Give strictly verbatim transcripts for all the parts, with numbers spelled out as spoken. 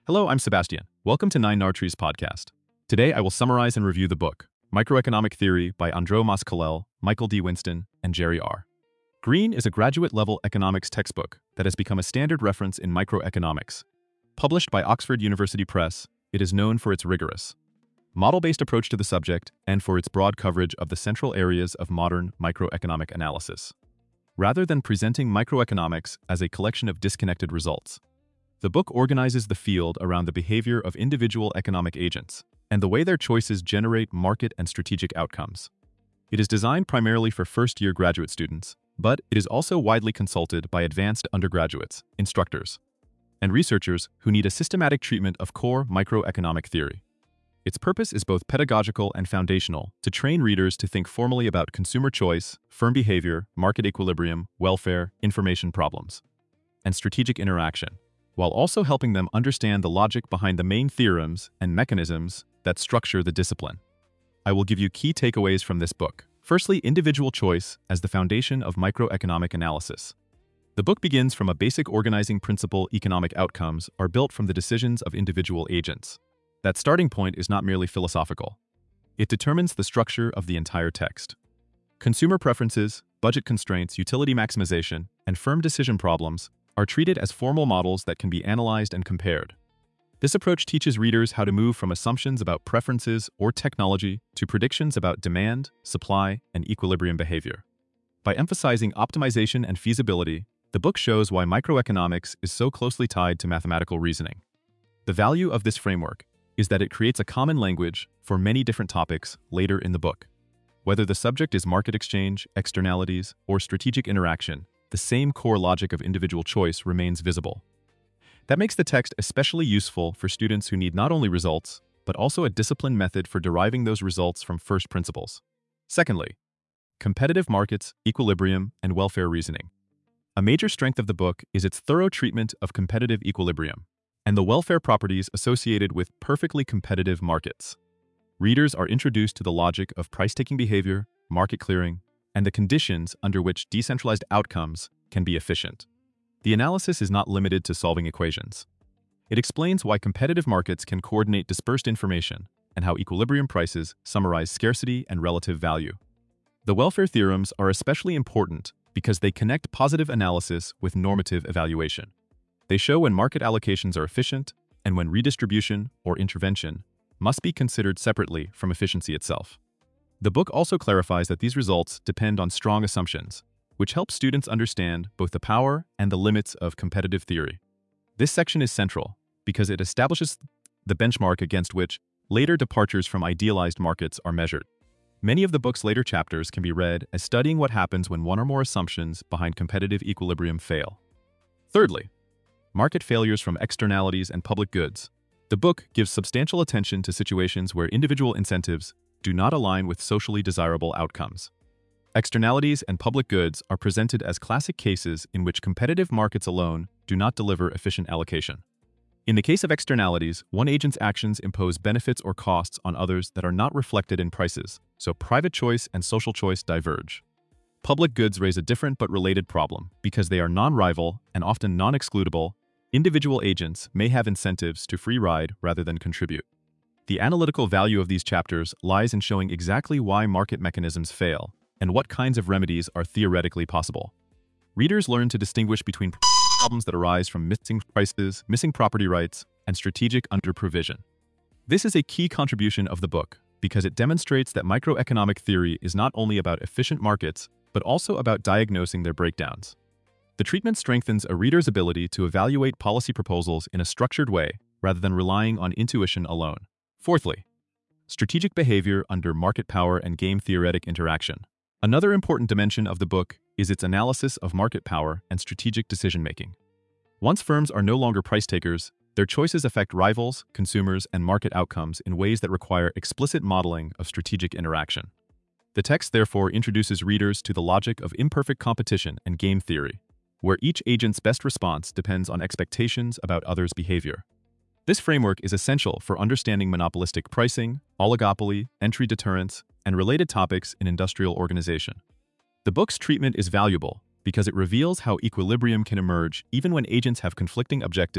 Hello, I'm Sebastian. Welcome to Nine Nartrees podcast. Today I will summarize and review the book, Microeconomic Theory by Andrew Mas-Colell, Michael D. Winston, and Jerry R. Green is a graduate-level economics textbook that has become a standard reference in microeconomics. Published by Oxford University Press, it is known for its rigorous, model-based approach to the subject and for its broad coverage of the central areas of modern microeconomic analysis. Rather than presenting microeconomics as a collection of disconnected results, the book organizes the field around the behavior of individual economic agents and the way their choices generate market and strategic outcomes. It is designed primarily for first-year graduate students, but it is also widely consulted by advanced undergraduates, instructors, and researchers who need a systematic treatment of core microeconomic theory. Its purpose is both pedagogical and foundational to train readers to think formally about consumer choice, firm behavior, market equilibrium, welfare, information problems, and strategic interaction, while also helping them understand the logic behind the main theorems and mechanisms that structure the discipline. I will give you key takeaways from this book. Firstly, individual choice as the foundation of microeconomic analysis. The book begins from a basic organizing principle: economic outcomes are built from the decisions of individual agents. That starting point is not merely philosophical. It determines the structure of the entire text. Consumer preferences, budget constraints, utility maximization, and firm decision problems are treated as formal models that can be analyzed and compared. This approach teaches readers how to move from assumptions about preferences or technology to predictions about demand, supply, and equilibrium behavior. By emphasizing optimization and feasibility, the book shows why microeconomics is so closely tied to mathematical reasoning. The value of this framework is that it creates a common language for many different topics later in the book. Whether the subject is market exchange, externalities, or strategic interaction, the same core logic of individual choice remains visible. That makes the text especially useful for students who need not only results, but also a disciplined method for deriving those results from first principles. Secondly, competitive markets, equilibrium, and welfare reasoning. A major strength of the book is its thorough treatment of competitive equilibrium and the welfare properties associated with perfectly competitive markets. Readers are introduced to the logic of price-taking behavior, market clearing, and the conditions under which decentralized outcomes can be efficient. The analysis is not limited to solving equations. It explains why competitive markets can coordinate dispersed information and how equilibrium prices summarize scarcity and relative value. The welfare theorems are especially important because they connect positive analysis with normative evaluation. They show when market allocations are efficient and when redistribution or intervention must be considered separately from efficiency itself. The book also clarifies that these results depend on strong assumptions, which helps students understand both the power and the limits of competitive theory. This section is central because it establishes the benchmark against which later departures from idealized markets are measured. Many of the book's later chapters can be read as studying what happens when one or more assumptions behind competitive equilibrium fail. Thirdly, market failures from externalities and public goods. The book gives substantial attention to situations where individual incentives do not align with socially desirable outcomes. Externalities and public goods are presented as classic cases in which competitive markets alone do not deliver efficient allocation. In the case of externalities, one agent's actions impose benefits or costs on others that are not reflected in prices, so private choice and social choice diverge. Public goods raise a different but related problem. Because they are non-rival and often non-excludable, individual agents may have incentives to free ride rather than contribute. The analytical value of these chapters lies in showing exactly why market mechanisms fail and what kinds of remedies are theoretically possible. Readers learn to distinguish between problems that arise from missing prices, missing property rights, and strategic underprovision. This is a key contribution of the book because it demonstrates that microeconomic theory is not only about efficient markets, but also about diagnosing their breakdowns. The treatment strengthens a reader's ability to evaluate policy proposals in a structured way rather than relying on intuition alone. Fourthly, strategic behavior under market power and game-theoretic interaction. Another important dimension of the book is its analysis of market power and strategic decision-making. Once firms are no longer price takers, their choices affect rivals, consumers, and market outcomes in ways that require explicit modeling of strategic interaction. The text therefore introduces readers to the logic of imperfect competition and game theory, where each agent's best response depends on expectations about others' behavior. This framework is essential for understanding monopolistic pricing, oligopoly, entry deterrence, and related topics in industrial organization. The book's treatment is valuable because it reveals how equilibrium can emerge even when agents have conflicting objectives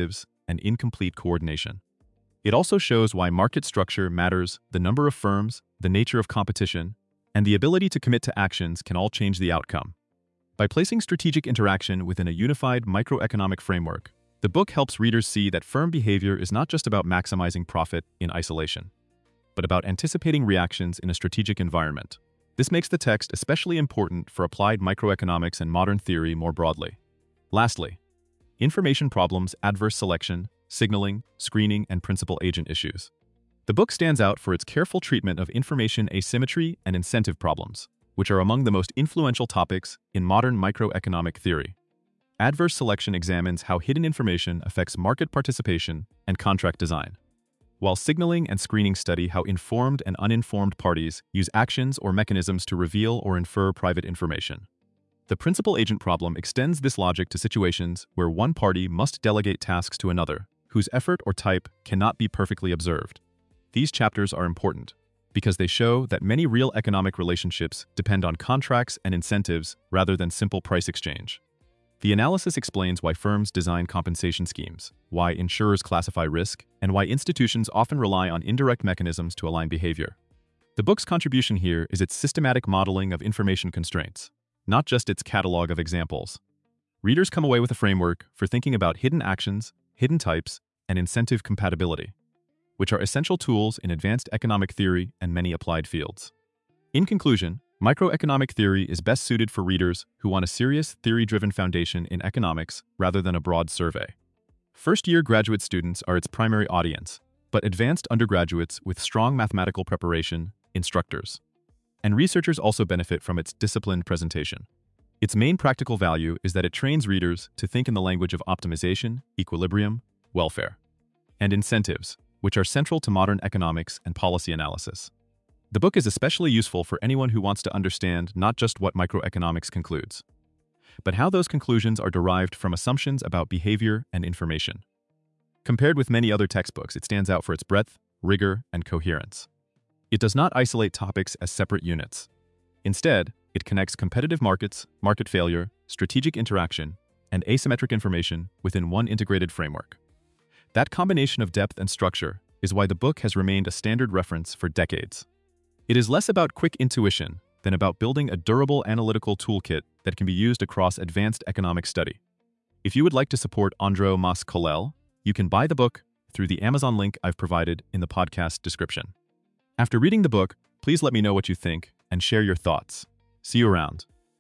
and incomplete coordination. It also shows why market structure matters, the number of firms, the nature of competition, and the ability to commit to actions can all change the outcome. By placing strategic interaction within a unified microeconomic framework, the book helps readers see that firm behavior is not just about maximizing profit in isolation, but about anticipating reactions in a strategic environment. This makes the text especially important for applied microeconomics and modern theory more broadly. Lastly, information problems, adverse selection, signaling, screening, and principal agent issues. The book stands out for its careful treatment of information asymmetry and incentive problems, which are among the most influential topics in modern microeconomic theory. Adverse selection examines how hidden information affects market participation and contract design, while signaling and screening study how informed and uninformed parties use actions or mechanisms to reveal or infer private information. The principal agent problem extends this logic to situations where one party must delegate tasks to another, whose effort or type cannot be perfectly observed. These chapters are important because they show that many real economic relationships depend on contracts and incentives rather than simple price exchange. The analysis explains why firms design compensation schemes, why insurers classify risk, and why institutions often rely on indirect mechanisms to align behavior. The book's contribution here is its systematic modeling of information constraints, not just its catalog of examples. Readers come away with a framework for thinking about hidden actions, hidden types, and incentive compatibility, which are essential tools in advanced economic theory and many applied fields. In conclusion, microeconomic theory is best suited for readers who want a serious, theory-driven foundation in economics rather than a broad survey. First-year graduate students are its primary audience, but advanced undergraduates with strong mathematical preparation, instructors, and researchers also benefit from its disciplined presentation. Its main practical value is that it trains readers to think in the language of optimization, equilibrium, welfare, and incentives, which are central to modern economics and policy analysis. The book is especially useful for anyone who wants to understand not just what microeconomics concludes, but how those conclusions are derived from assumptions about behavior and information. Compared with many other textbooks, it stands out for its breadth, rigor, and coherence. It does not isolate topics as separate units. Instead, it connects competitive markets, market failure, strategic interaction, and asymmetric information within one integrated framework. That combination of depth and structure is why the book has remained a standard reference for decades. It is less about quick intuition than about building a durable analytical toolkit that can be used across advanced economic study. If you would like to support Andrew Mas Colell, you can buy the book through the Amazon link I've provided in the podcast description. After reading the book, please let me know what you think and share your thoughts. See you around.